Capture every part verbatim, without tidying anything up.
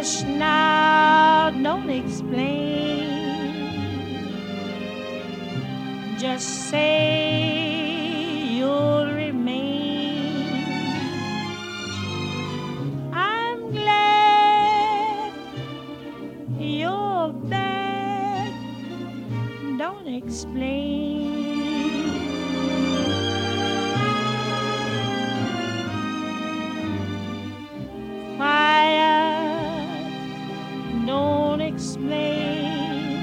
Hush now, don't explain. Just say you'll remain. I'm glad you're back. Don't explain. Fire, don't explain.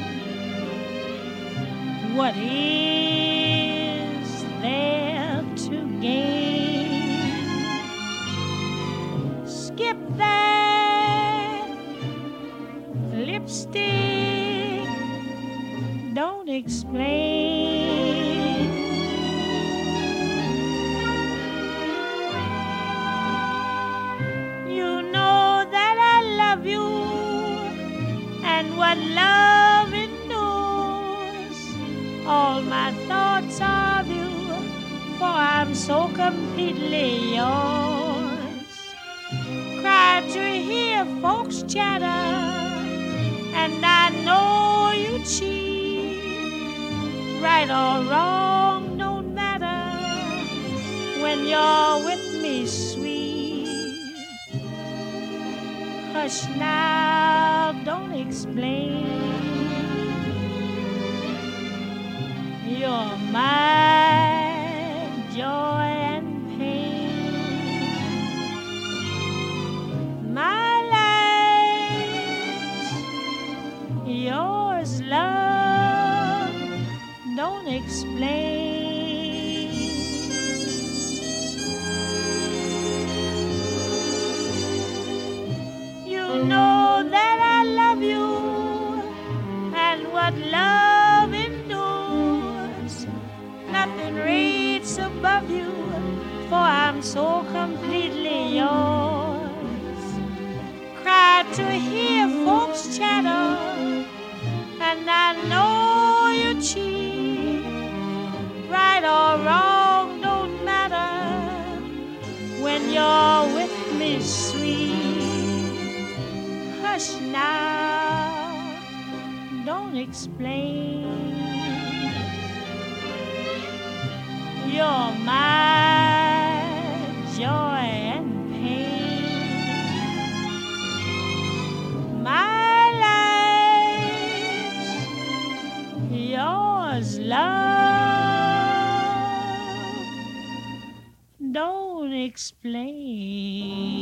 What is there to gain? Skip that lipstick, don't explain. You know that I love you, and what love endures. All my thoughts of you, for I'm so completely yours. Cry to hear folks chatter, and I know you cheat. Right or wrong, don't matter when you're with me, sweet. Hush now, don't explain. You're my joy and pain. My life's yours, love, don't explain. You know that I love you, and what love endures. Nothing rates above you, for I'm so completely yours. Cry to hear folks chatter, and I know you cheat. Right or wrong, don't matter when you're with me, sweet. Hush now, don't explain. You're my joy and pain. My life's yours, love, don't explain.